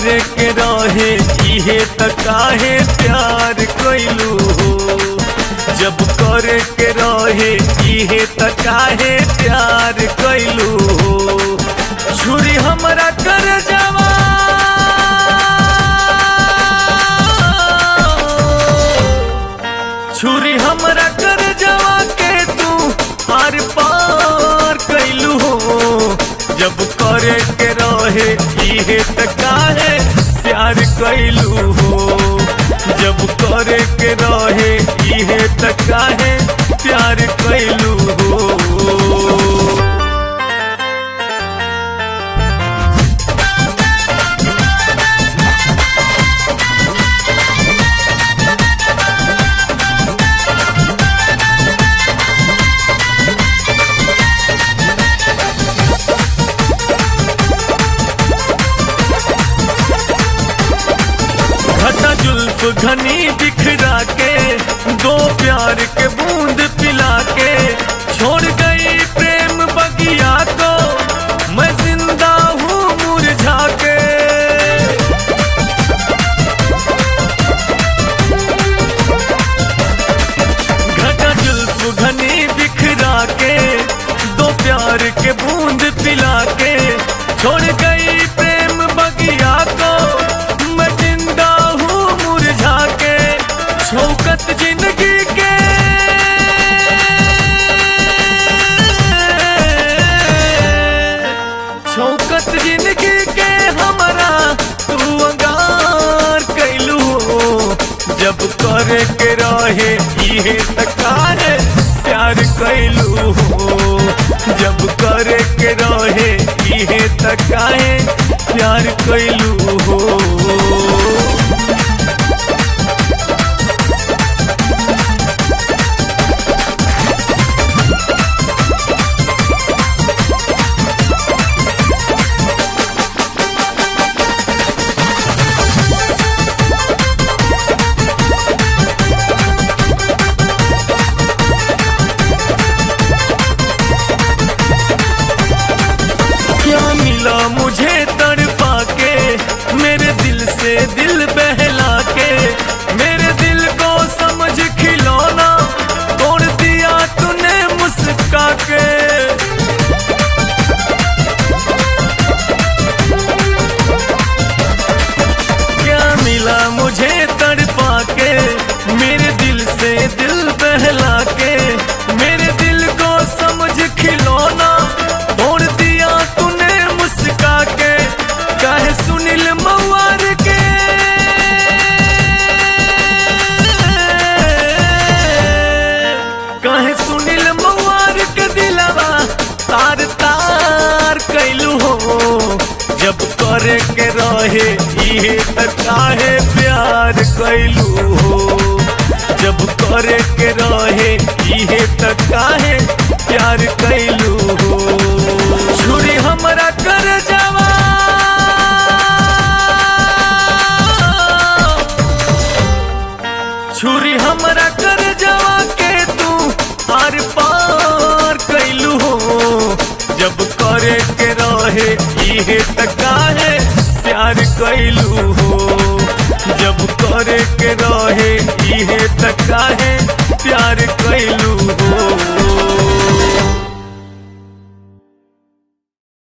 करे के रहे इहे त काहे प्यार कैलू हो। जब करे के रहे इहे त काहे प्यार कैलू हो। छुरी हमरा कर जावा छुरी हमरा कर जावा के तू आर पार कैलू हो। जब करे के रहे इहे त काहे प्यार कैलू हो। जब करे के रहे इहे त काहे प्यार कैलू हो। घटा जुल्फ घनी बिखरा के दो प्यार के बूंद पिला के छोड़ गई प्रेम बगिया को मैं जिंदा हूँ मुरझा के। घटा जुल्फ घनी बिखरा के दो प्यार के बूंद पिला के छोड़ गई प्रेम बगिया को मैं जिंदा हूँ मुरझा के। शौकत जिंदगी के शौकत जिंदगी के हमारा तू अंगार कैलू हो। जब करे के रहे इहे त काहे प्यार कैलू हो। जब करे के रहे इहे त काहे प्यार कैलू हो। क्या मिला मुझे तड़पा के मेरे दिल से दिल बहला के। मेरे दिल को समझ खिलौना तोड़ दिया तूने मुस्का के। क्या मिला मुझे तड़पा के मेरे दिल से दिल बहला के। मेरे दिल को समझ खिलौना तोड़ दिया तूने मुस्का के। काहे सुनील मवार के काहे सुनील मवार के दिलवा तार तार कैलू हो। जब करे के रहे इहे त काहे प्यार कैलू हो। जब करे के रहे इहे त काहे प्यार कैलू हो। छुरी हमरा कर जावा छुरी हमरा कर जावा के तू आर पार कैलू हो। जब करे के रहे इहे त काहे प्यार कैलू हो। जब करे के रहे इहे त काहे